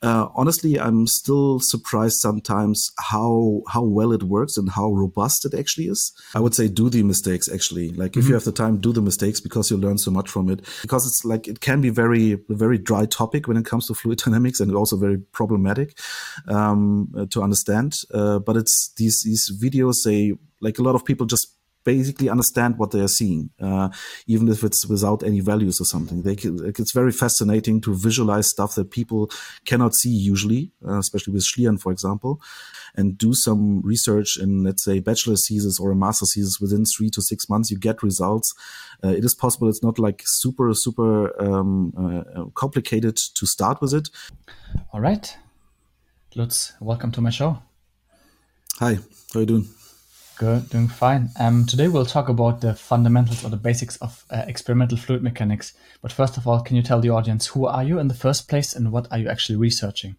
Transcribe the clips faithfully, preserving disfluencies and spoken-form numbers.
Uh, honestly, I'm still surprised sometimes how how well it works and how robust it actually is. I would say do the mistakes actually. Like mm-hmm. if you have the time, do the mistakes because you learn so much from it. Because it's like it can be very a very dry topic when it comes to fluid dynamics and also very problematic um, uh, to understand. Uh, but it's these these videos. They like a lot of people just basically understand what they are seeing, uh, even if it's without any values or something. They can, it's very fascinating to visualize stuff that people cannot see usually, uh, especially with Schlieren, for example, and do some research in, let's say, bachelor thesis or a master thesis within three to six months, you get results. Uh, it is possible. It's not like super, super um, uh, complicated to start with it. All right. Lutz, welcome to my show. Hi, how are you doing? Good, doing fine. Um, today we'll talk about the fundamentals or the basics of uh, experimental fluid mechanics. But first of all, can you tell the audience who are you in the first place and what are you actually researching?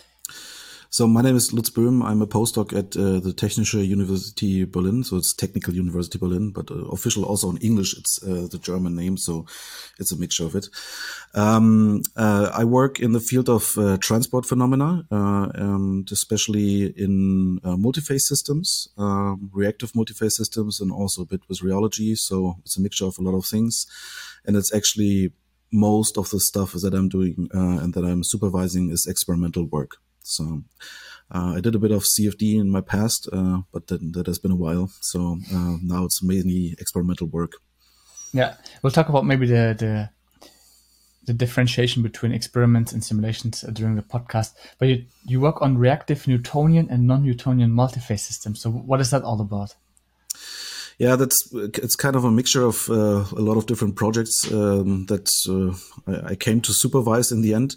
So my name is Lutz Böhm. I'm a postdoc at uh, the Technische University Berlin. So it's Technical University Berlin, but uh, official also in English. It's uh, the German name. So it's a mixture of it. Um, uh, I work in the field of uh, transport phenomena, uh, and especially in uh, multiphase systems, um, reactive multiphase systems, and also a bit with rheology. So it's a mixture of a lot of things. And it's actually most of the stuff that I'm doing uh, and that I'm supervising is experimental work. So uh, I did a bit of C F D in my past, uh, but that, that has been a while. So uh, now it's mainly experimental work. Yeah, we'll talk about maybe the the, the differentiation between experiments and simulations uh, during the podcast. But you, you work on reactive Newtonian and non-Newtonian multiphase systems. So what is that all about? Yeah, that's it's kind of a mixture of uh, a lot of different projects um, that uh, I, I came to supervise in the end.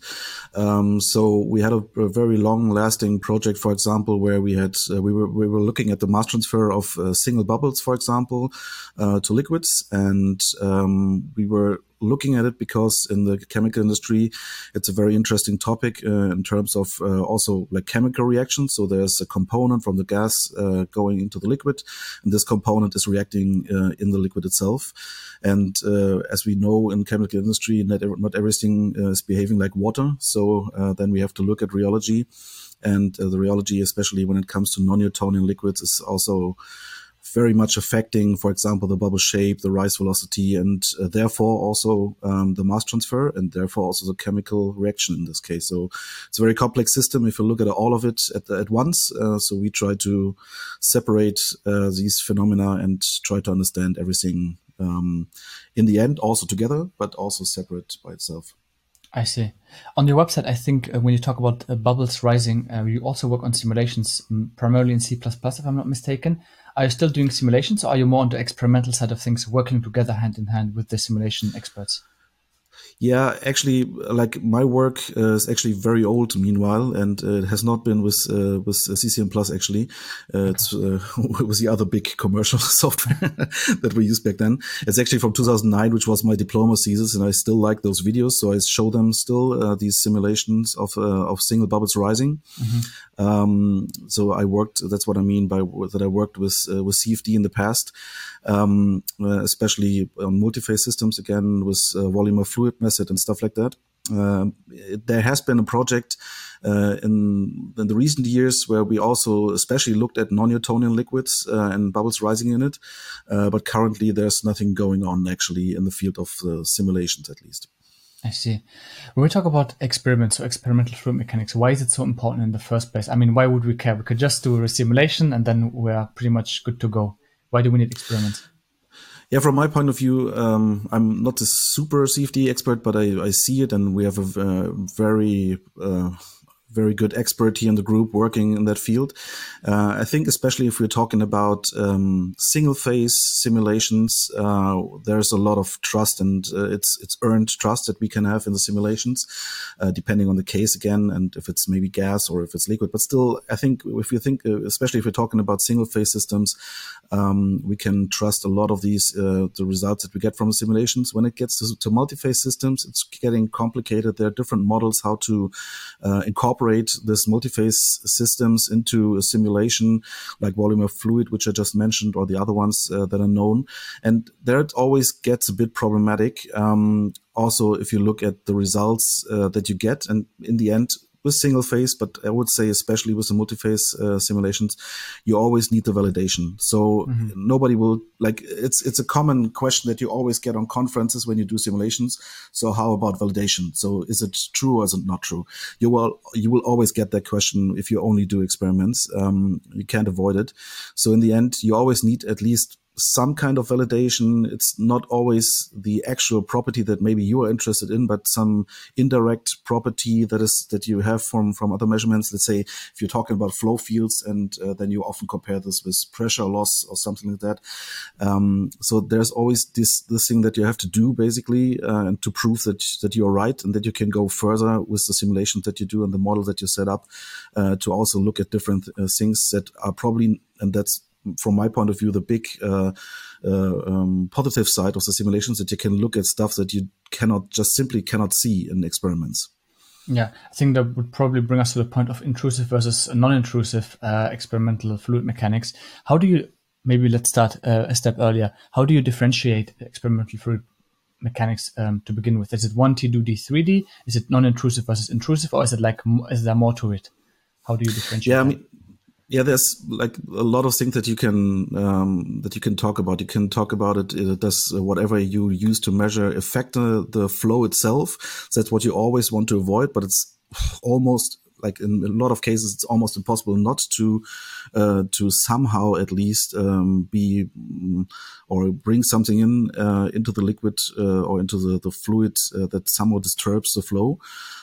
Um, so we had a, a very long-lasting project, for example, where we had uh, we were we were looking at the mass transfer of uh, single bubbles, for example, uh, to liquids, and um, we were looking at it because in the chemical industry, it's a very interesting topic uh, in terms of uh, also like chemical reactions. So there's a component from the gas uh, going into the liquid, and this component is reacting uh, in the liquid itself. And uh, as we know in chemical industry, not, not everything uh, is behaving like water. So uh, then we have to look at rheology, and uh, the rheology, especially when it comes to non-Newtonian liquids, is also very much affecting, for example, the bubble shape, the rise velocity, and uh, therefore also um, the mass transfer, and therefore also the chemical reaction in this case. So it's a very complex system if you look at all of it at, the, at once. Uh, so we try to separate uh, these phenomena and try to understand everything um, in the end, also together, but also separate by itself. I see. On your website, I think uh, when you talk about uh, bubbles rising, uh, you also work on simulations, um, primarily in C plus plus, if I'm not mistaken. Are you still doing simulations, or are you more on the experimental side of things, working together hand in hand with the simulation experts? Yeah, actually, like my work uh, is actually very old meanwhile, and uh, it has not been with uh, with C C M Plus actually. Uh, okay. It's uh, it was the other big commercial software that we used back then. It's actually from two thousand nine, which was my diploma thesis, and I still like those videos, so I show them still uh, these simulations of uh, of single bubbles rising. Mm-hmm. Um, so I worked. That's what I mean by that. I worked with uh, with C F D in the past, um, uh, especially on multiphase systems again with uh, volume of fluid method and stuff like that. Uh, it, there has been a project uh, in, in the recent years where we also especially looked at non-Newtonian liquids uh, and bubbles rising in it. Uh, but currently there's nothing going on actually in the field of uh, simulations at least. I see. When we talk about experiments, so experimental fluid mechanics, why is it so important in the first place? I mean, why would we care? We could just do a simulation and then we're pretty much good to go. Why do we need experiments? Yeah, from my point of view, um, I'm not a super C F D expert, but I, I see it, and we have a uh, very uh, very good expert here in the group working in that field. Uh, I think especially if we're talking about um, single phase simulations, uh, there's a lot of trust, and uh, it's it's earned trust that we can have in the simulations, uh, depending on the case again, and if it's maybe gas or if it's liquid. But still, I think if you think, uh, especially if we're talking about single phase systems, um, we can trust a lot of these, uh, the results that we get from the simulations. When it gets to, to multi-phase systems, it's getting complicated. There are different models how to uh, incorporate this multi-phase systems into a simulation, like volume of fluid, which I just mentioned, or the other ones uh, that are known. And there it always gets a bit problematic. Um, also, if you look at the results uh, that you get, and in the end, with single phase, but I would say especially with the multi-phase uh, simulations, you always need the validation. So mm-hmm. nobody will like it's it's a common question that you always get on conferences when you do simulations. So how about validation? So is it true or is it not true? You will you will always get that question if you only do experiments. Um, you can't avoid it. So in the end, you always need at least some kind of validation. It's not always the actual property that maybe you are interested in, but some indirect property that is that you have from from other measurements. Let's say if you're talking about flow fields, and uh, then you often compare this with pressure loss or something like that. Um, so there's always this this thing that you have to do basically, uh, and to prove that that you're right and that you can go further with the simulations that you do and the model that you set up, uh, to also look at different uh, things that are probably, and that's from my point of view, the big uh, uh, um, positive side of the simulations, that you can look at stuff that you cannot just simply cannot see in experiments. Yeah, I think that would probably bring us to the point of intrusive versus non-intrusive uh, experimental fluid mechanics. How do you, maybe let's start uh, a step earlier, how do you differentiate experimental fluid mechanics um, to begin with? Is it one D, two D, three D? Is it non-intrusive versus intrusive, or is it like, is there more to it? How do you differentiate? Yeah, I mean, Yeah, there's like a lot of things that you can um, that you can talk about. You can talk about it. It does whatever you use to measure affect the, the flow itself. So that's what you always want to avoid. But it's almost like in a lot of cases, it's almost impossible not to uh, to somehow at least um, be um, or bring something in uh, into the liquid uh, or into the the fluid uh, that somehow disturbs the flow.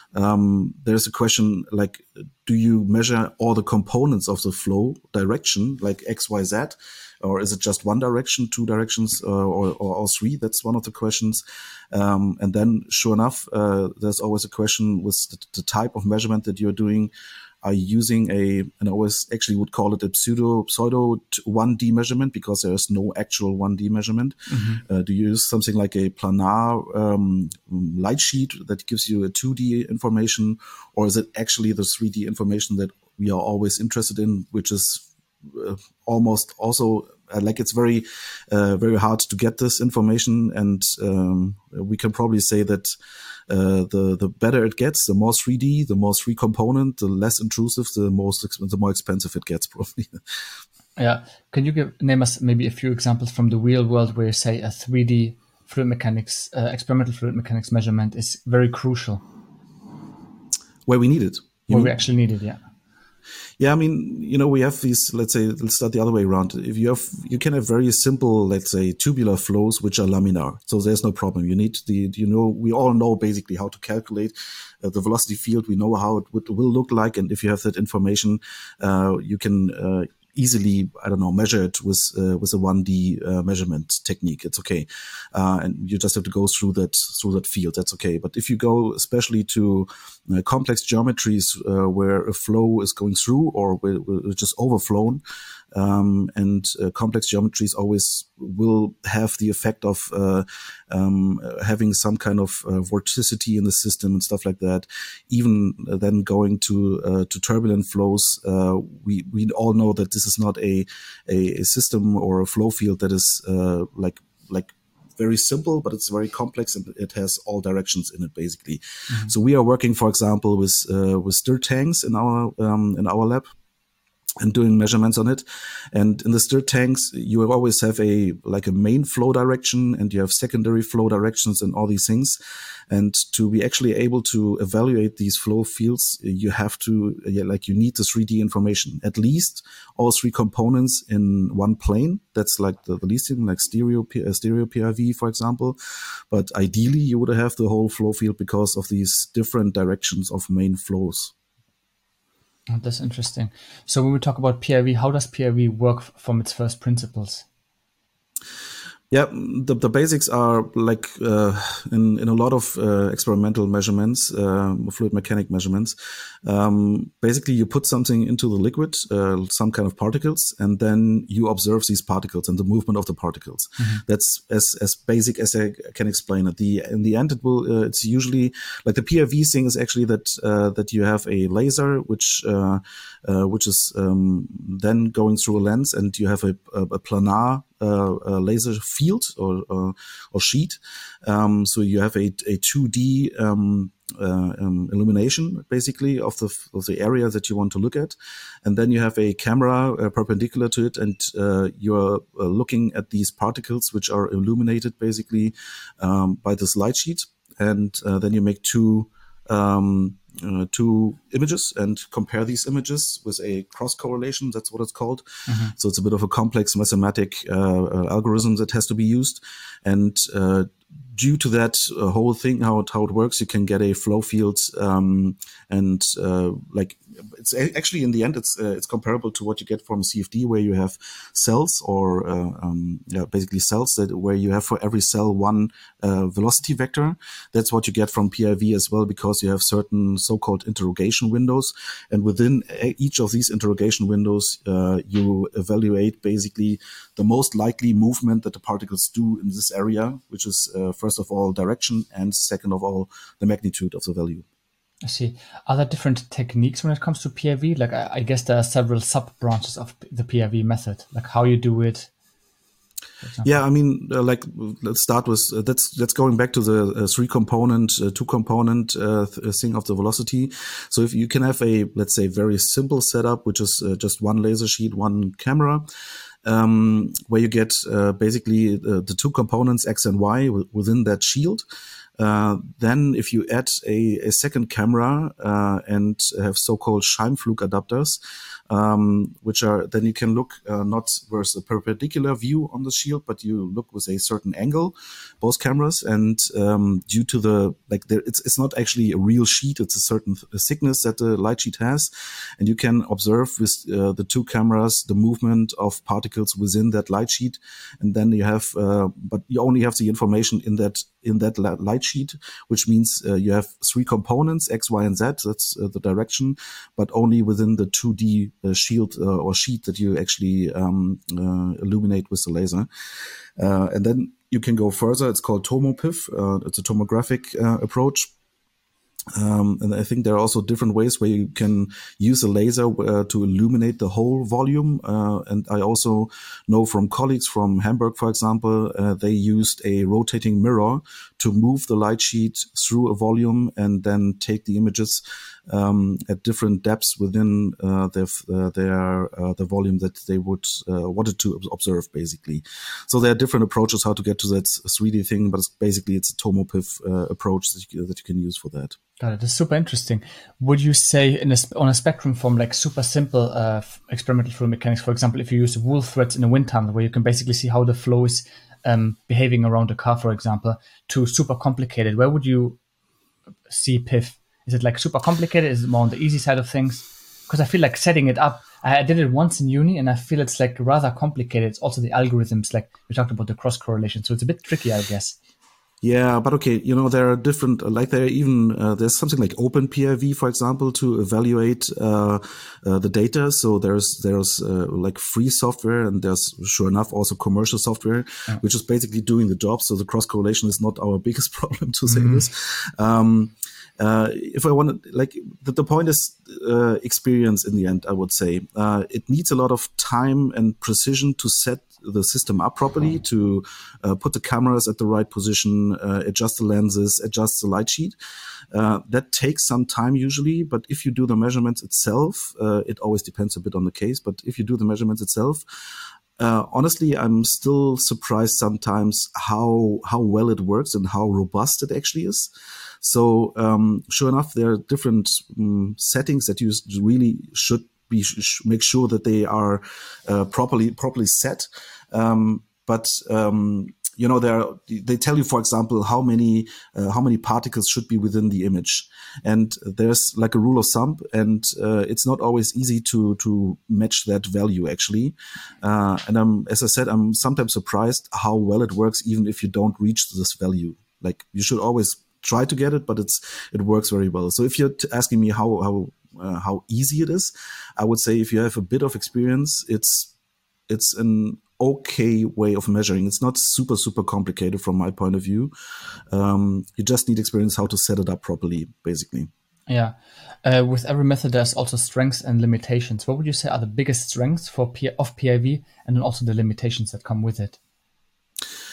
Um, there's a question like, do you measure all the components of the flow direction, like X, Y, Z, or is it just one direction, two directions, uh, or, or all three? That's one of the questions. Um, and then, sure enough, uh, there's always a question with the, the type of measurement that you're doing. Are you using a, and I always actually would call it a pseudo pseudo one D measurement, because there is no actual one D measurement. Mm-hmm. Uh, do you use something like a planar um, light sheet that gives you a two D information, or is it actually the three D information that we are always interested in, which is uh, almost also uh, like it's very, uh, very hard to get this information, and um, we can probably say that. Uh, the the better it gets, the more three D, the more three component, the less intrusive, the most the more expensive it gets, probably. Yeah, can you give name us maybe a few examples from the real world where you say a three D fluid mechanics, uh, experimental fluid mechanics measurement is very crucial? Where we need it. Where mean? we actually need it, yeah. Yeah, I mean, you know, we have these, let's say, let's start the other way around. If you have, you can have very simple, let's say, tubular flows, which are laminar. So there's no problem. You need the, you know, we all know basically how to calculate uh, the velocity field. We know how it would, will look like. And if you have that information, uh, you can, uh, easily, I don't know, measure it with uh, with a one D uh, measurement technique. It's okay, uh, and you just have to go through that through that field. That's okay. But if you go especially to uh, complex geometries uh, where a flow is going through or where, where it's just overflown, um, and uh, complex geometries always will have the effect of uh, um, having some kind of uh, vorticity in the system and stuff like that. Even uh, then going to uh, to turbulent flows, uh, we we all know that this is not a, a a system or a flow field that is uh, like like very simple, but it's very complex and it has all directions in it basically. Mm-hmm. So we are working, for example, with uh, with stir tanks in our um, in our lab, and doing measurements on it. And in the stir tanks, you always have a like a main flow direction, and you have secondary flow directions and all these things. And to be actually able to evaluate these flow fields, you have to, yeah, like you need the three D information, at least all three components in one plane. That's like the, the least thing, like stereo, uh, stereo P I V, for example. But ideally, you would have the whole flow field because of these different directions of main flows. Oh, that's interesting. So when we talk about P I V, how does P I V work from its first principles? Yeah, the, the basics are like uh, in, in a lot of uh, experimental measurements, uh, fluid mechanic measurements. Um, basically, you put something into the liquid, uh, some kind of particles, and then you observe these particles and the movement of the particles. Mm-hmm. That's as as basic as I can explain it. The in the end, it will. Uh, it's usually like the P I V thing is actually that uh, that you have a laser which uh, uh, which is um, then going through a lens, and you have a, a, a planar. Uh, a laser field or uh, or sheet, um, so you have a a two D um, uh, um, illumination, basically, of the of the area that you want to look at, and then you have a camera uh, perpendicular to it, and uh, you're uh, looking at these particles which are illuminated, basically, um, by this light sheet, and uh, then you make two. Um, Uh, two images and compare these images with a cross correlation. That's what it's called. Mm-hmm. So it's a bit of a complex mathematic uh, uh, algorithm that has to be used. And uh, due to that uh, whole thing, how it, how it works, you can get a flow field, um, and uh, like it's actually in the end, it's uh, it's comparable to what you get from C F D, where you have cells or uh, um, yeah, basically cells that where you have for every cell one uh, velocity vector. That's what you get from P I V as well, because you have certain so-called interrogation windows, and within each of these interrogation windows, uh, you evaluate basically the most likely movement that the particles do in this area, which is uh, first of all direction, and second of all the magnitude of the value. I see. Are there different techniques when it comes to P I V? Like, I, I guess there are several sub-branches of the P I V method, like how you do it. Yeah, I mean, uh, like, let's start with, uh, that's that's going back to the uh, three-component, uh, two-component uh, th- thing of the velocity. So if you can have a, let's say, very simple setup, which is uh, just one laser sheet, one camera, um, where you get uh, basically uh, the two components, X and Y, w- within that shield. Uh, then if you add a, a second camera uh, and have so-called Scheimpflug adapters, um, which are, then you can look uh, not with a perpendicular view on the shield, but you look with a certain angle, both cameras. And um, due to the, like, there, it's it's not actually a real sheet, it's a certain thickness that the light sheet has. And you can observe with uh, the two cameras the movement of particles within that light sheet. And then you have, uh, but you only have the information in that in that light sheet, which means uh, you have three components, X, Y, and Z. That's uh, the direction, but only within the two D uh, shield uh, or sheet that you actually um, uh, illuminate with the laser. Uh, and then you can go further. It's called TomoPIF. Uh, it's a tomographic uh, approach. Um, and I think there are also different ways where you can use a laser uh, to illuminate the whole volume. Uh, and I also know from colleagues from Hamburg, for example, uh, they used a rotating mirror to move the light sheet through a volume and then take the images um, at different depths within uh, their uh, their uh, the volume that they would uh, wanted to observe, basically. So there are different approaches how to get to that three D thing, but it's basically it's a TomoPIF uh, approach that you, that you can use for that. Got it. That's super interesting. Would you say in a, on a spectrum from like super simple uh, experimental fluid mechanics, for example, if you use wool threads in a wind tunnel where you can basically see how the flow is um, behaving around a car, for example, to super complicated, where would you see P I F? Is it like super complicated? Is it more on the easy side of things? Because I feel like setting it up, I did it once in uni and I feel it's like rather complicated. It's also the algorithms, like we talked about the cross correlation. So it's a bit tricky, I guess. Yeah, but okay, you know, there are different, like there are even, uh, there's something like OpenPIV, for example, to evaluate, uh, uh, the data. So there's, there's, uh, like free software, and there's, sure enough, also commercial software, yeah, which is basically doing the job. So the cross correlation is not our biggest problem, to say mm-hmm. this. Um, Uh, if I want to, like, the, the point is uh, experience in the end, I would say. Uh, it needs a lot of time and precision to set the system up properly, to uh, put the cameras at the right position, uh, adjust the lenses, adjust the light sheet. Uh, that takes some time usually, but if you do the measurements itself, uh, it always depends a bit on the case, but if you do the measurements itself, Uh, honestly, I'm still surprised sometimes how how well it works and how robust it actually is. So, um, sure enough, there are different um, settings that you really should be sh- make sure that they are uh, properly properly set. Um, but um, you know, there they tell you, for example, how many uh, how many particles should be within the image, and there's like a rule of thumb, and uh, it's not always easy to to match that value actually. Uh, and I'm, as I said, I'm sometimes surprised how well it works, even if you don't reach this value. Like, you should always try to get it, but it's it works very well. So if you're t- asking me how how uh, how easy it is, I would say if you have a bit of experience, it's it's an okay way of measuring. It's not super, super complicated from my point of view. Um, you just need experience how to set it up properly, basically. Yeah. Uh, with every method, there's also strengths and limitations. What would you say are the biggest strengths for P- of P I V, and then also the limitations that come with it?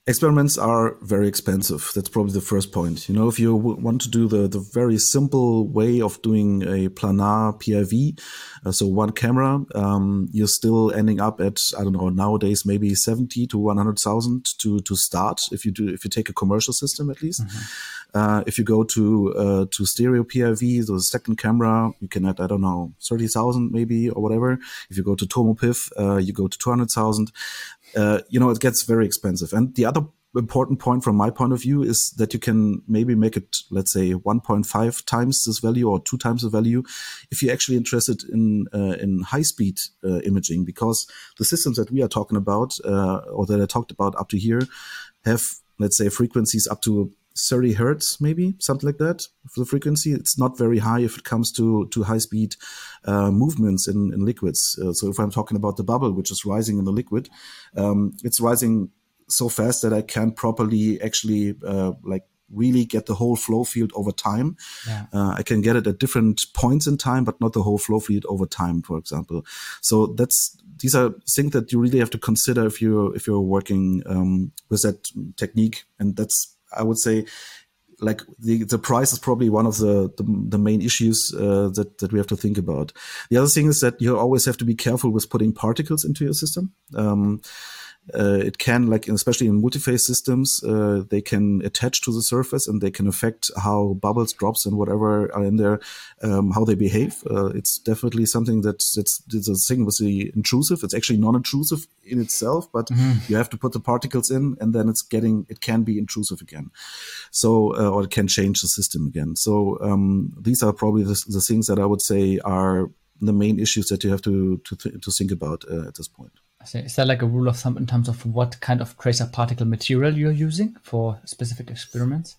Experiments are very expensive. That's probably the first point. You know, if you w- want to do the, the very simple way of doing a planar P I V, uh, so one camera, um, you're still ending up at, I don't know, nowadays maybe seventy to one hundred thousand to to start. If you do, if you take a commercial system at least. Mm-hmm. Uh, if you go to uh, to stereo P I V, so the second camera, you can add, I don't know, thirty thousand maybe or whatever. If you go to TomoPIF, uh, you go to two hundred thousand. Uh, you know, it gets very expensive. And the other important point from my point of view is that you can maybe make it, let's say, one point five times this value or two times the value if you're actually interested in uh, in high-speed uh, imaging, because the systems that we are talking about uh, or that I talked about up to here have, let's say, frequencies up to thirty hertz, maybe something like that for the frequency. It's not very high if it comes to to high speed uh, movements in in liquids. Uh, so if I'm talking about the bubble, which is rising in the liquid, um, it's rising so fast that I can't properly actually uh, like really get the whole flow field over time. Yeah. Uh, I can get it at different points in time, but not the whole flow field over time, for example. So that's these are things that you really have to consider if you're if you're working um, with that technique, and that's, I would say, like the, the price is probably one of the, the, the main issues uh, that, that we have to think about. The other thing is that you always have to be careful with putting particles into your system. Um, Uh, it can, like, especially in multi-phase systems, uh, they can attach to the surface and they can affect how bubbles, drops, and whatever are in there, um, how they behave. Uh, it's definitely something that's, that's, that's a thing with the intrusive. It's actually non-intrusive in itself, but mm-hmm. you have to put the particles in, and then it's getting, it can be intrusive again. So, uh, or it can change the system again. So, um, these are probably the, the things that I would say are the main issues that you have to, to, th- to think about uh, at this point. Is there like a rule of thumb in terms of what kind of tracer particle material you're using for specific experiments?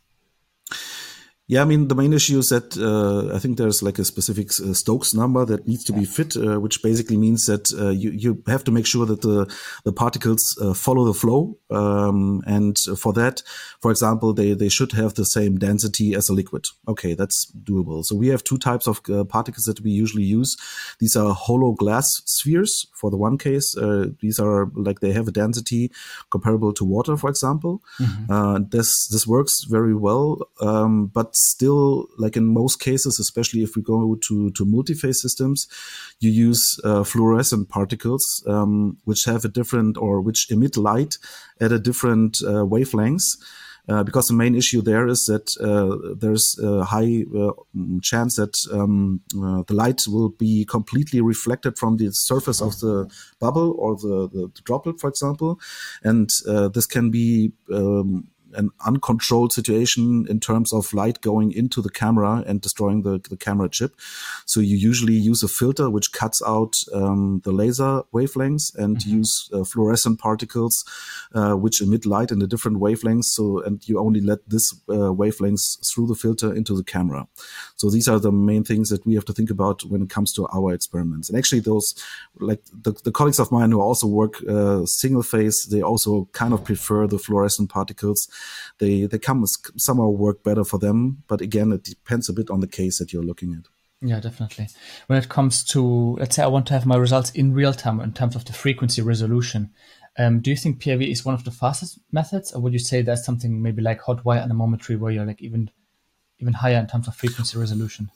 Yeah, I mean, the main issue is that uh, I think there's like a specific uh, Stokes number that needs to yeah. be fit, uh, which basically means that uh, you, you have to make sure that the, the particles uh, follow the flow. Um, and for that, for example, they, they should have the same density as a liquid. Okay, that's doable. So we have two types of uh, particles that we usually use. These are hollow glass spheres for the one case. Uh, these are like, they have a density comparable to water, for example. Mm-hmm. Uh, this, this works very well. Um, but still, like in most cases, especially if we go to, to multi-phase systems, you use uh, fluorescent particles, um, which have a different, or which emit light at a different uh, wavelengths. Uh, because the main issue there is that uh, there's a high uh, chance that um, uh, the light will be completely reflected from the surface of the bubble or the, the, the droplet, for example. And uh, this can be um, an uncontrolled situation in terms of light going into the camera and destroying the, the camera chip. So you usually use a filter which cuts out um, the laser wavelengths and mm-hmm. use uh, fluorescent particles uh, which emit light in a different wavelengths. So, and you only let this uh, wavelengths through the filter into the camera. So these are the main things that we have to think about when it comes to our experiments. And actually those, like the, the colleagues of mine who also work uh, single phase, they also kind of prefer the fluorescent particles. They they come somehow work better for them, but again, it depends a bit on the case that you're looking at. Yeah, definitely. When it comes to, let's say I want to have my results in real time in terms of the frequency resolution, um, do you think P I V is one of the fastest methods, or would you say there's something maybe like hot wire anemometry where you're like even even higher in terms of frequency resolution?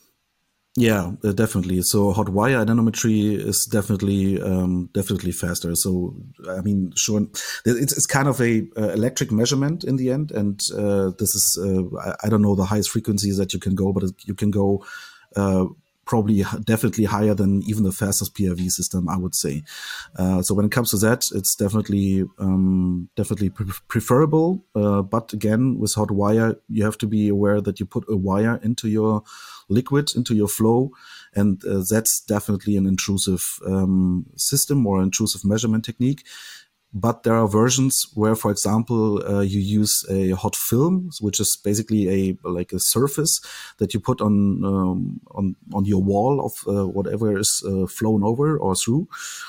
Yeah, uh, definitely. So hot wire anemometry is definitely um, definitely faster. So I mean, sure, it's it's kind of a uh, electric measurement in the end, and uh, this is uh, I, I don't know the highest frequencies that you can go, but you can go uh, probably definitely higher than even the fastest P I V system, I would say. Uh, so when it comes to that, it's definitely um, definitely pre- preferable. Uh, but again, with hot wire, you have to be aware that you put a wire into your liquid, into your flow, and uh, that's definitely an intrusive um, system or intrusive measurement technique. But there are versions where, for example, uh, you use a hot film, which is basically a like a surface that you put on um, on on your wall of uh, whatever is uh, flown over or through.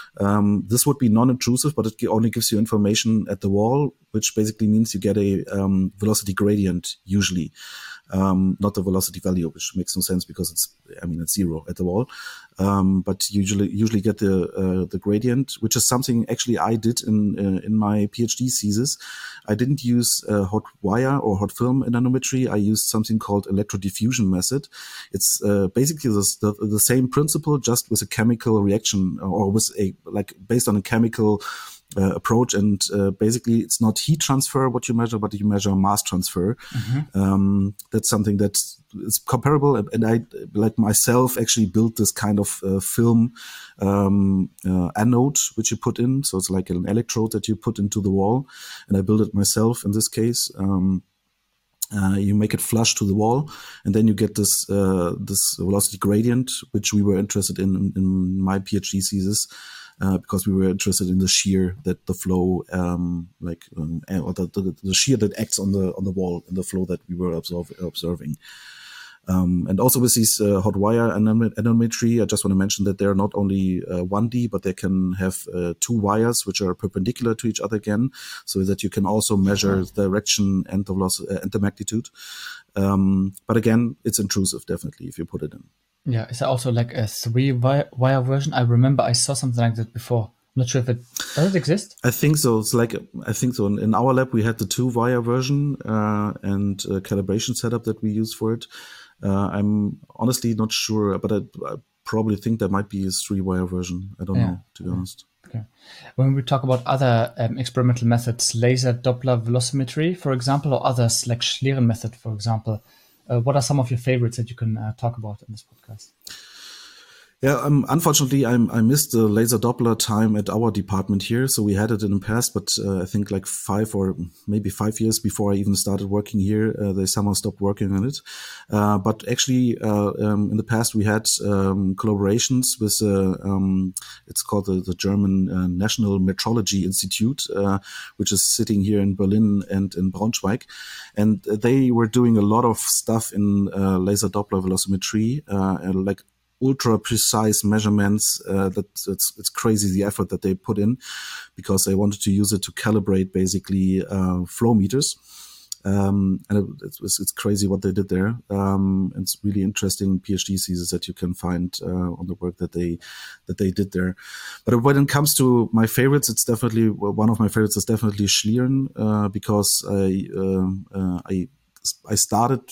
Um, this would be non-intrusive, but it only gives you information at the wall, which basically means you get a um, velocity gradient usually. um, not the velocity value, which makes no sense because it's, I mean, it's zero at the wall. Um, but you usually usually get the uh, the gradient, which is something actually I did in uh, in my PhD thesis. I didn't use uh, hot wire or hot film nanometry. I used something called electrodiffusion method. It's uh, basically the, the the same principle, just with a chemical reaction, or with a like based on a chemical Uh, approach, and uh, basically it's not heat transfer what you measure, but you measure mass transfer. Mm-hmm. Um, that's something that is comparable, and I, like myself, actually built this kind of uh, film um, uh, anode which you put in. So it's like an electrode that you put into the wall, and I built it myself in this case. Um, Uh, you make it flush to the wall, and then you get this uh, this velocity gradient, which we were interested in in, in my PhD thesis, uh, because we were interested in the shear that the flow, um, like um, or the, the, the shear that acts on the on the wall in the flow that we were observe, observing. Um, and also with these uh, hot wire nanometry, I just want to mention that they're not only uh, one D, but they can have uh, two wires which are perpendicular to each other again, so that you can also measure the direction and the velocity uh, and the magnitude. Um, but again, it's intrusive, definitely, if you put it in. Yeah, is there also like a three wire, wire version? I remember I saw something like that before. I'm not sure if it does it exist. I think so. It's like I think so. In, in our lab, we had the two wire version uh, and uh, calibration setup that we use for it. Uh, I'm honestly not sure, but I, I probably think there might be a three-wire version. I don't yeah. know, to be okay. honest. Okay. When we talk about other um, experimental methods, laser Doppler velocimetry, for example, or others like Schlieren method, for example, uh, what are some of your favorites that you can uh, talk about in this podcast? Yeah, um, unfortunately, I'm, I missed the laser Doppler time at our department here. So we had it in the past, but uh, I think like five or maybe five years before I even started working here, uh, they somehow stopped working on it. Uh, but actually, uh, um, in the past, we had um, collaborations with, uh, um, it's called the, the German uh, National Metrology Institute, uh, which is sitting here in Berlin and in Braunschweig. And they were doing a lot of stuff in uh, laser Doppler velocimetry, uh, and like ultra precise measurements. Uh, that it's it's crazy the effort that they put in, because they wanted to use it to calibrate basically uh, flow meters. Um, and it, it's, it's crazy what they did there. Um, it's really interesting PhD thesis that you can find uh, on the work that they that they did there. But when it comes to my favorites, it's definitely one of my favorites is definitely Schlieren, uh, because I uh, uh, I I started.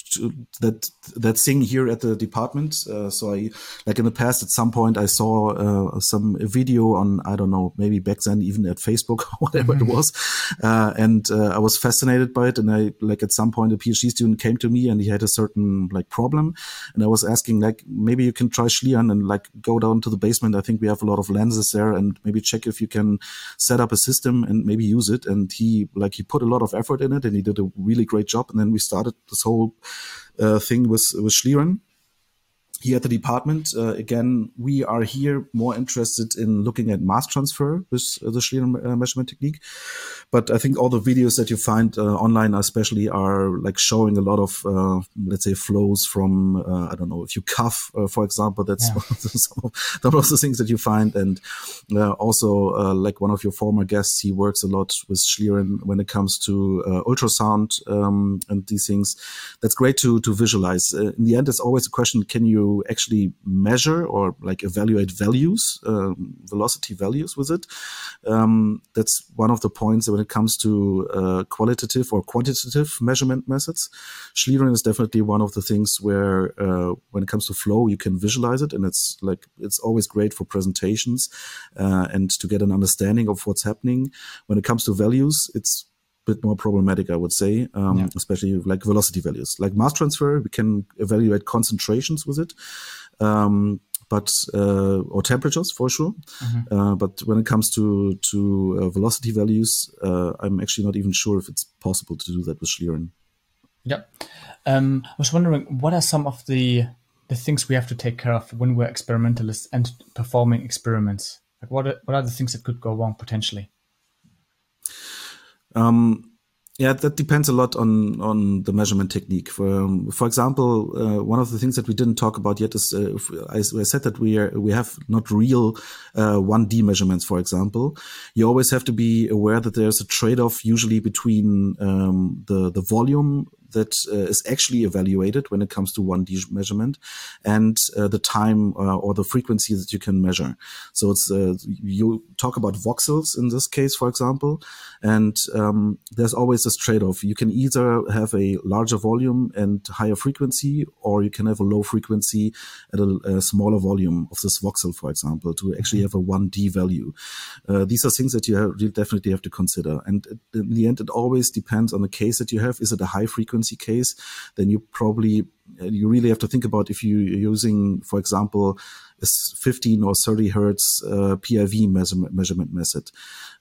that that thing here at the department. Uh, so I, like in the past, at some point I saw uh, some video on, I don't know, maybe back then even at Facebook or whatever mm-hmm. it was. Uh, and uh, I was fascinated by it. And I, like at some point, a PhD student came to me and he had a certain like problem. And I was asking like, maybe you can try Schlieren and like go down to the basement. I think we have a lot of lenses there, and maybe check if you can set up a system and maybe use it. And he like, he put a lot of effort in it and he did a really great job. And then we started this whole Uh, thing with with Schlieren here at the department. Uh, again, we are here more interested in looking at mass transfer with uh, the Schlieren uh, measurement technique. But I think all the videos that you find uh, online especially are like showing a lot of, uh, let's say, flows from, uh, I don't know, if you cough, uh, for example, that's yeah. one, of the, some of the things that you find. And uh, also, uh, like one of your former guests, he works a lot with Schlieren when it comes to uh, ultrasound um, and these things. That's great to, to visualize. Uh, in the end, it's always a question, can you actually measure or like evaluate values, um, velocity values with it? Um, that's one of the points when it comes to uh, qualitative or quantitative measurement methods. Schlieren is definitely one of the things where uh, when it comes to flow, you can visualize it, and it's like it's always great for presentations uh, and to get an understanding of what's happening. When it comes to values, it's bit more problematic, I would say, um, yeah. especially like velocity values. Like mass transfer, we can evaluate concentrations with it, um, but uh, or temperatures for sure. Mm-hmm. Uh, but when it comes to to uh, velocity values, uh, I'm actually not even sure if it's possible to do that with Schlieren. Yeah, um, I was wondering, what are some of the the things we have to take care of when we're experimentalists and performing experiments? Like, what are, what are the things that could go wrong potentially? Um, yeah, that depends a lot on, on the measurement technique. For, um, for example, uh, one of the things that we didn't talk about yet is, uh, if I, I said that we are, we have not real, uh, one D measurements, for example. You always have to be aware that there's a trade-off usually between, um, the, the volume that uh, is actually evaluated when it comes to one D measurement, and uh, the time uh, or the frequency that you can measure. So it's uh, you talk about voxels in this case, for example, and um, there's always this trade-off. You can either have a larger volume and higher frequency, or you can have a low frequency at a, a smaller volume of this voxel, for example, to actually have a one D value. Uh, these are things that you have, you definitely have to consider. And in the end, it always depends on the case that you have. Is it a high frequency case? Then you probably, you really have to think about if you're using, for example, a fifteen or thirty hertz uh, P I V measurement, measurement method.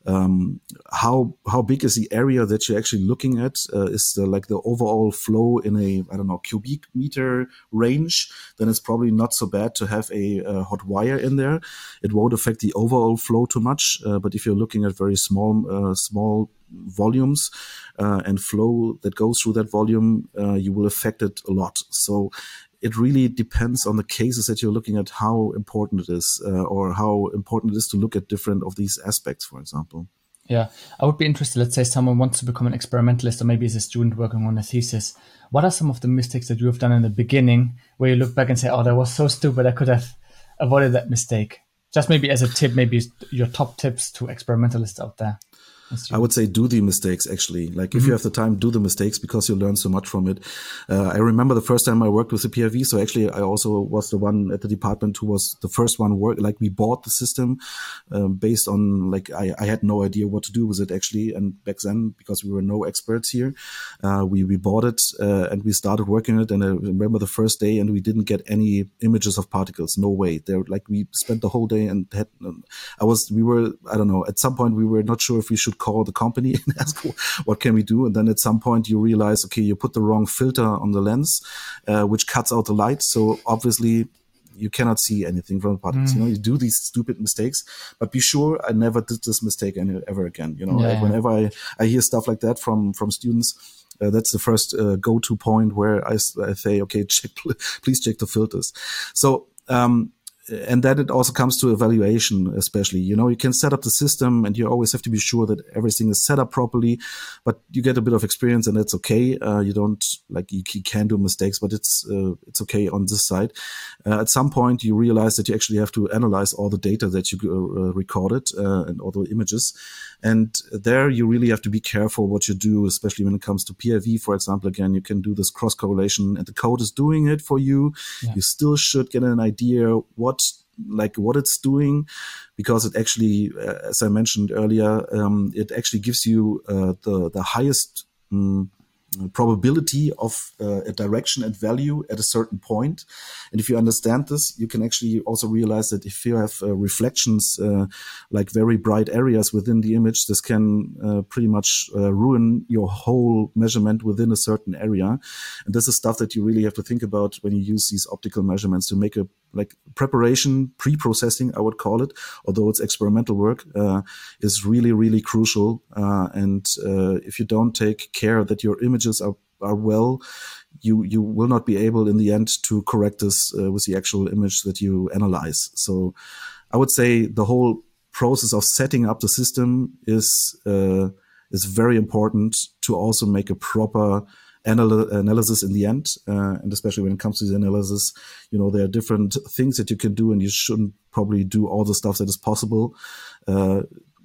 Um, how how big is the area that you're actually looking at? Uh, is the, like the overall flow in a, I don't know, cubic meter range? Then it's probably not so bad to have a, a hot wire in there. It won't affect the overall flow too much. Uh, but if you're looking at very small uh, small volumes uh, and flow that goes through that volume, uh, you will affect it a lot. So it really depends on the cases that you're looking at, how important it is, uh, or how important it is to look at different of these aspects, for example. Yeah, I would be interested. Let's say someone wants to become an experimentalist, or maybe is a student working on a thesis. What are some of the mistakes that you have done in the beginning where you look back and say, oh, that was so stupid, I could have avoided that mistake? Just maybe as a tip, maybe your top tips to experimentalists out there. I would say do the mistakes, actually. Like, mm-hmm. if you have the time, do the mistakes, because you learn so much from it. Uh, I remember the first time I worked with the P I V. So actually, I also was the one at the department who was the first one work. Like, we bought the system um, based on, like, I, I had no idea what to do with it, actually. And back then, because we were no experts here, uh, we, we bought it uh, and we started working it. And I remember the first day, and we didn't get any images of particles. No way. They're like, we spent the whole day and had, um, I was, we were, I don't know, at some point we were not sure if we should call the company and ask what can we do, and then at some point you realize, okay, you put the wrong filter on the lens, uh, which cuts out the light, so obviously you cannot see anything from the particles. Mm. You know, you do these stupid mistakes, but be sure I never did this mistake any, ever again. You know, yeah. like whenever I, I hear stuff like that from from students, uh, that's the first uh, go-to point where I, I say, okay, check, please check the filters. So. Um, And then it also comes to evaluation, especially. You know, you can set up the system and you always have to be sure that everything is set up properly, but you get a bit of experience and that's okay. Uh, you don't, like, you, you can do mistakes, but it's, uh, it's okay on this side. Uh, at some point, you realize that you actually have to analyze all the data that you uh, recorded uh, and all the images. And there you really have to be careful what you do, especially when it comes to P I V, for example. Again, you can do this cross correlation and the code is doing it for you. Yeah. You still should get an idea what like what it's doing, because it actually, uh, as I mentioned earlier, um, it actually gives you uh, the, the highest um, probability of uh, a direction and value at a certain point. And if you understand this, you can actually also realize that if you have uh, reflections, uh, like very bright areas within the image, this can uh, pretty much uh, ruin your whole measurement within a certain area. And this is stuff that you really have to think about when you use these optical measurements to make a like preparation, pre-processing, I would call it, although it's experimental work, uh, is really, really crucial. Uh, and uh, if you don't take care that your images are, are well, you, you will not be able in the end to correct this uh, with the actual image that you analyze. So I would say the whole process of setting up the system is, uh, is very important to also make a proper Anal- analysis in the end, uh, and especially when it comes to the analysis, you know, there are different things that you can do, and you shouldn't probably do all the stuff that is possible. Uh,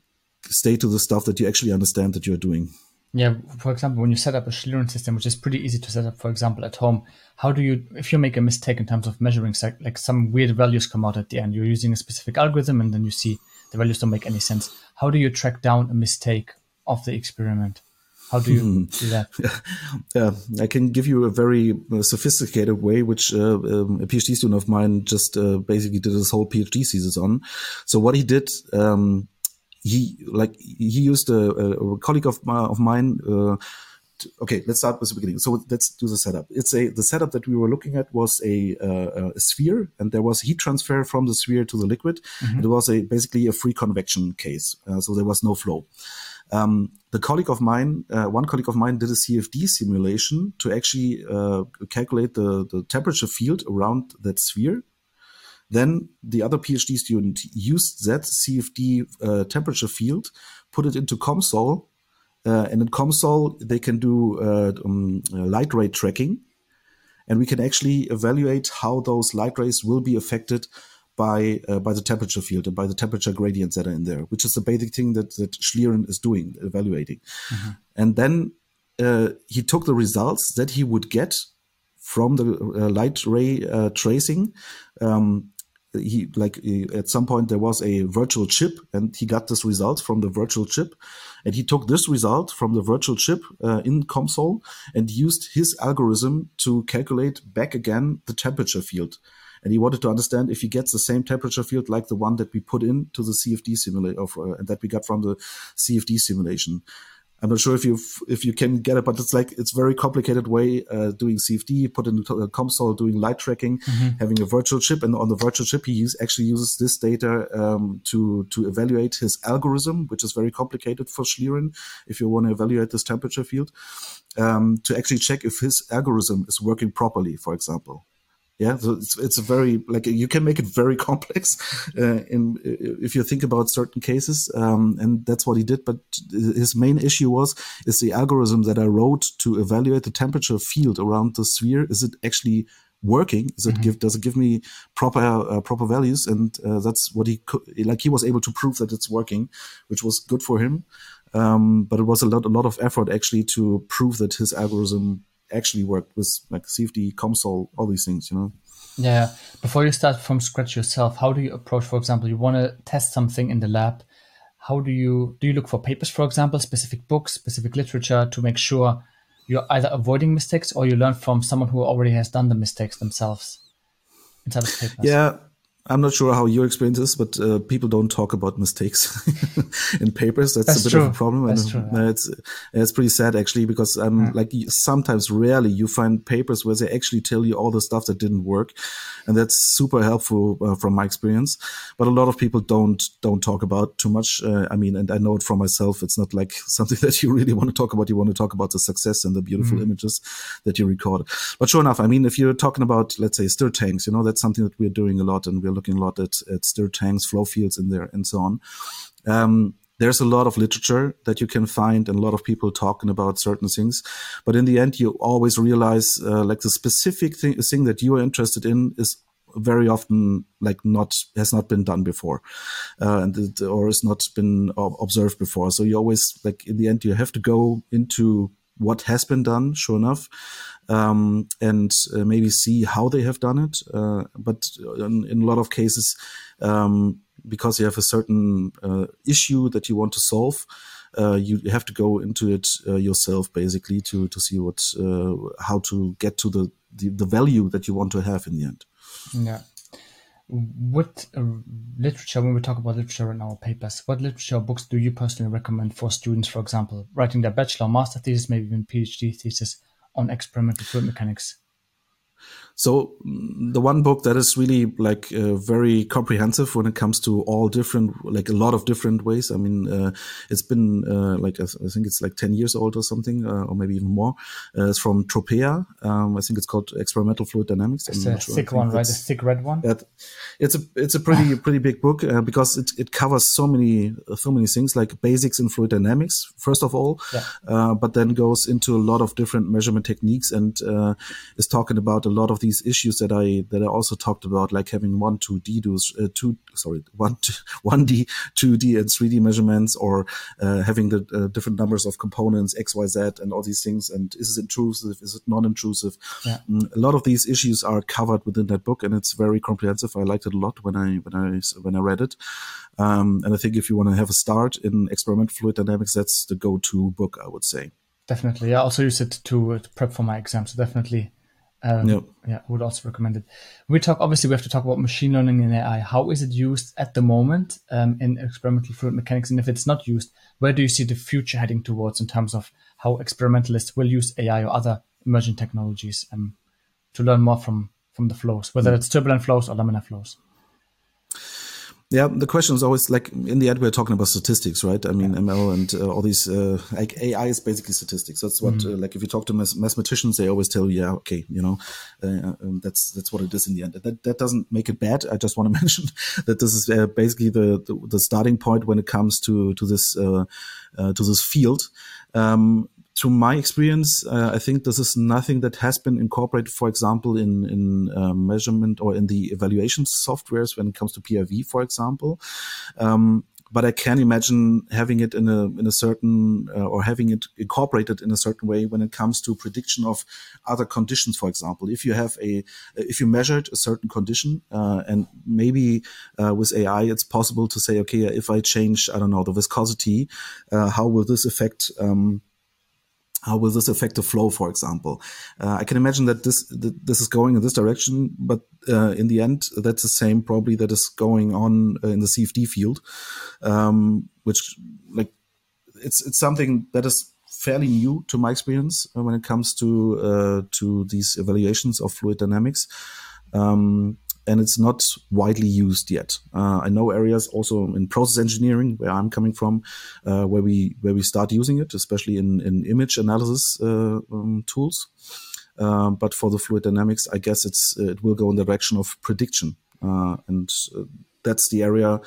stay to the stuff that you actually understand that you're doing. Yeah, for example, when you set up a Schlieren system, which is pretty easy to set up, for example, at home, how do you, if you make a mistake in terms of measuring, like some weird values come out at the end, you're using a specific algorithm and then you see the values don't make any sense. How do you track down a mistake of the experiment? How do you do that? Yeah, I can give you a very uh, sophisticated way, which uh, um, a PhD student of mine just uh, basically did his whole PhD thesis on. So what he did, um, he like he used a, a colleague of my, of mine. Uh, to, okay, let's start with the beginning. So let's do the setup. It's a the setup that we were looking at was a, uh, a sphere, and there was heat transfer from the sphere to the liquid. Mm-hmm. It was a basically a free convection case, uh, so there was no flow. Um, the colleague of mine, uh, one colleague of mine did a C F D simulation to actually uh, calculate the, the temperature field around that sphere. Then the other PhD student used that C F D uh, temperature field, put it into COMSOL, Uh, and in COMSOL, they can do uh, um, light ray tracking. And we can actually evaluate how those light rays will be affected by uh, by the temperature field and by the temperature gradients that are in there, which is the basic thing that, that Schlieren is doing, evaluating. Mm-hmm. And then uh, he took the results that he would get from the uh, light ray uh, tracing. Um, he like at some point there was a virtual chip, and he got this result from the virtual chip, and he took this result from the virtual chip uh, in COMSOL and used his algorithm to calculate back again the temperature field. And he wanted to understand if he gets the same temperature field like the one that we put into the C F D simulation, uh, and that we got from the C F D simulation. I'm not sure if you if you can get it, but it's like it's very complicated way uh, doing C F D, put in a COMSOL, doing light tracking, mm-hmm. having a virtual chip, and on the virtual chip he use, actually uses this data um, to to evaluate his algorithm, which is very complicated for Schlieren. If you want to evaluate this temperature field, um, to actually check if his algorithm is working properly, for example. Yeah, so it's it's a very like you can make it very complex uh, in if you think about certain cases, um, and that's what he did. But his main issue was is the algorithm that I wrote to evaluate the temperature field around the sphere. Is it actually working? Is it mm-hmm. give does it give me proper uh, proper values? And uh, that's what he could, like he was able to prove that it's working, which was good for him. Um, but it was a lot a lot of effort actually to prove that his algorithm actually worked with like C F D, COMSOL, all these things, you know. Yeah. Before you start from scratch yourself, how do you approach, for example, you want to test something in the lab? How do you, do you look for papers, for example, specific books, specific literature to make sure you're either avoiding mistakes or you learn from someone who already has done the mistakes themselves inside of papers? Yeah. I'm not sure how your experience is, but uh, people don't talk about mistakes in papers. That's, That's a bit true. of a problem. That's and true, uh, yeah. it's it's pretty sad actually, because um yeah. like sometimes rarely you find papers where they actually tell you all the stuff that didn't work, and that's super helpful uh, from my experience. But a lot of people don't don't talk about too much. Uh, I mean, and I know it from myself. It's not like something that you really want to talk about. You want to talk about the success and the beautiful mm. images that you recorded. But sure enough, I mean, if you're talking about, let's say, stir tanks, you know, that's something that we're doing a lot, and we're looking a lot at, at stir tanks, flow fields in there, and so on. Um, there's a lot of literature that you can find and a lot of people talking about certain things. But in the end, you always realize uh, like the specific thing, thing that you are interested in is very often like not has not been done before, uh, and it, or has not been observed before. So you always like in the end, you have to go into what has been done, sure enough, um, and uh, maybe see how they have done it. Uh, but in, in a lot of cases, um, because you have a certain uh, issue that you want to solve, uh, you have to go into it uh, yourself, basically, to to see what uh, how to get to the, the the value that you want to have in the end. Yeah. What uh, literature, when we talk about literature in our papers, what literature books do you personally recommend for students, for example, writing their bachelor, master thesis, maybe even PhD thesis on experimental fluid mechanics? So the one book that is really like uh, very comprehensive when it comes to all different, like a lot of different ways. I mean, uh, it's been uh, like, I think it's like ten years old or something, uh, or maybe even more. Uh, it's from Tropea. Um, I think it's called Experimental Fluid Dynamics. It's a sure. thick one, right? A thick red one. That, it's a it's a pretty pretty big book uh, because it it covers so many so many things, like basics in fluid dynamics first of all, yeah. uh, but then goes into a lot of different measurement techniques and uh, is talking about a lot of these issues that I that I also talked about, like having one, two D, uh, two sorry, one, two, one D, two D, and three D measurements, or uh, having the uh, different numbers of components X, Y, Z, and all these things. And is it intrusive? Is it non-intrusive? Yeah. Mm, a lot of these issues are covered within that book, and it's very comprehensive. I liked it a lot when I when I when I read it. Um, and I think if you want to have a start in experimental fluid dynamics, that's the go-to book, I would say. Definitely. I also use it to, to prep for my exam, so definitely. Um, yep. Yeah, I would also recommend it. We talk, obviously, we have to talk about machine learning and A I. How is it used at the moment um, in experimental fluid mechanics? And if it's not used, where do you see the future heading towards in terms of how experimentalists will use A I or other emerging technologies um, to learn more from, from the flows, whether mm. it's turbulent flows or laminar flows? Yeah, the question is always like, in the end, we're talking about statistics, right? I mean, yeah. M L and uh, all these, uh, like A I is basically statistics. That's what, mm. uh, like, if you talk to math- mathematicians, they always tell you, yeah, okay, you know, uh, um, that's that's what it is in the end. That that doesn't make it bad. I just want to mention that this is uh, basically the, the the starting point when it comes to to this uh, uh, to this field. Um, To my experience, uh, I think this is nothing that has been incorporated, for example, in in uh, measurement or in the evaluation softwares when it comes to P I V, for example. Um, but I can imagine having it in a in a certain uh, or having it incorporated in a certain way when it comes to prediction of other conditions. For example, if you have a if you measured a certain condition uh, and maybe uh, with A I, it's possible to say, okay, if I change, I don't know, the viscosity, uh, how will this affect um, How will this affect the flow, for example? Uh, I can imagine that this that this is going in this direction, but uh, in the end, that's the same probably that is going on uh, in the C F D field, um, which like it's it's something that is fairly new to my experience uh, when it comes to uh, to these evaluations of fluid dynamics. Um, And it's not widely used yet. Uh, I know areas also in process engineering, where I'm coming from, uh, where we where we start using it, especially in, in image analysis uh, um, tools. Uh, but for the fluid dynamics, I guess it's it will go in the direction of prediction, uh, and uh, that's the area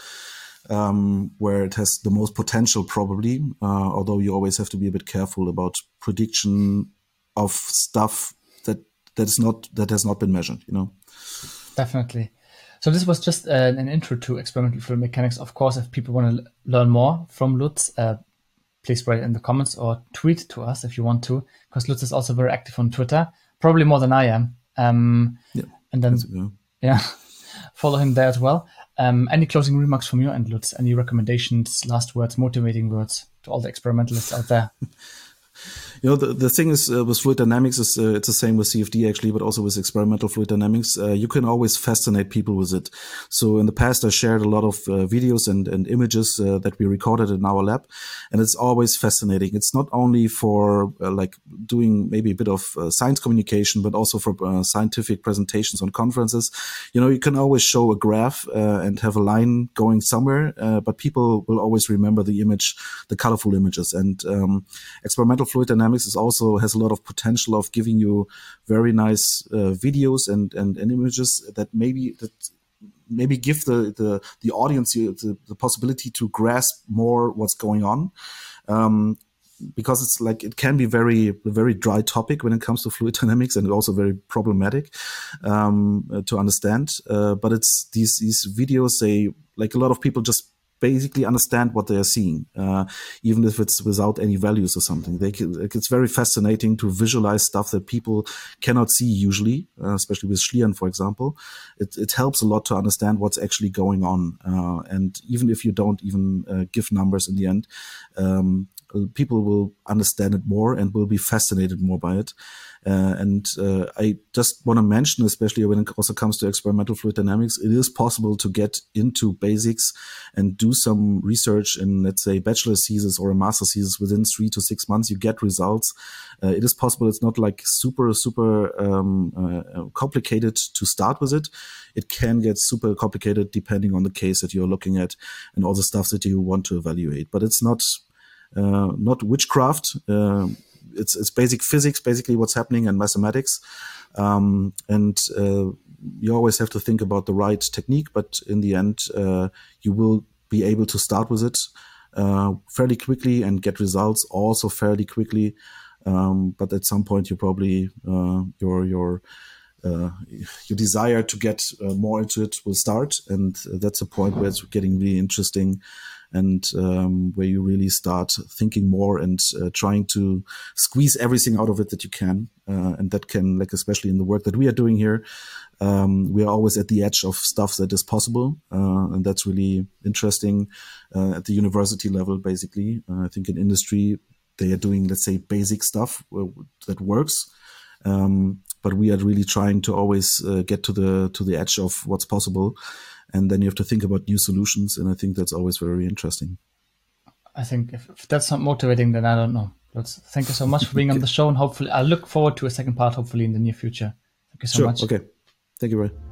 um, where it has the most potential, probably. Uh, although you always have to be a bit careful about prediction of stuff that that is not that has not been measured. You know. Definitely. So this was just uh, an intro to experimental fluid mechanics. Of course, if people want to l- learn more from Lutz, uh, please write in the comments or tweet to us if you want to, because Lutz is also very active on Twitter, probably more than I am. Um, yeah, and then, yeah, follow him there as well. Um, any closing remarks from your end, Lutz? Any recommendations, last words, motivating words to all the experimentalists out there? You know, the, the thing is uh, with fluid dynamics is uh, it's the same with C F D actually, but also with experimental fluid dynamics. Uh, you can always fascinate people with it. So in the past, I shared a lot of uh, videos and, and images uh, that we recorded in our lab, and it's always fascinating. It's not only for uh, like doing maybe a bit of uh, science communication, but also for uh, scientific presentations on conferences. You know, you can always show a graph uh, and have a line going somewhere, uh, but people will always remember the image, the colorful images. And um, experimental fluid dynamics is also has a lot of potential of giving you very nice uh, videos and, and and images that maybe that maybe give the the the audience the, the possibility to grasp more what's going on. Um, because it's like it can be very a very dry topic when it comes to fluid dynamics, and also very problematic um, uh, to understand. Uh, but it's these these videos, they like a lot of people just basically understand what they are seeing, uh, even if it's without any values or something. They can, it's very fascinating to visualize stuff that people cannot see usually, uh, especially with Schlieren, for example. It, it helps a lot to understand what's actually going on. Uh, and even if you don't even uh, give numbers in the end, um, people will understand it more and will be fascinated more by it. Uh, and uh, I just want to mention, especially when it also comes to experimental fluid dynamics, it is possible to get into basics and do some research in, let's say, bachelor's thesis or a master's thesis within three to six months. You get results. Uh, it is possible. It's not like super, super um, uh, complicated to start with it. It can get super complicated depending on the case that you're looking at and all the stuff that you want to evaluate. But it's not uh, not witchcraft. Uh, It's, it's basic physics, basically what's happening, and mathematics. Um, and uh, you always have to think about the right technique, but in the end, uh, you will be able to start with it uh, fairly quickly and get results also fairly quickly. Um, but at some point, you probably uh, your your uh, your desire to get uh, more into it will start, and that's a point where it's getting really interesting. And um, where you really start thinking more and uh, trying to squeeze everything out of it that you can. Uh, and that can, like, especially in the work that we are doing here, um, we are always at the edge of stuff that is possible. Uh, and that's really interesting uh, at the university level, basically. Uh, I think in industry, they are doing, let's say, basic stuff that works. Um, but we are really trying to always uh, get to the to the edge of what's possible. And then you have to think about new solutions. And I think that's always very interesting. I think if, if that's not motivating, then I don't know. Let's thank you so much for being on the show. And hopefully I look forward to a second part, hopefully in the near future. Thank you so sure. much. Okay. Thank you, Ray.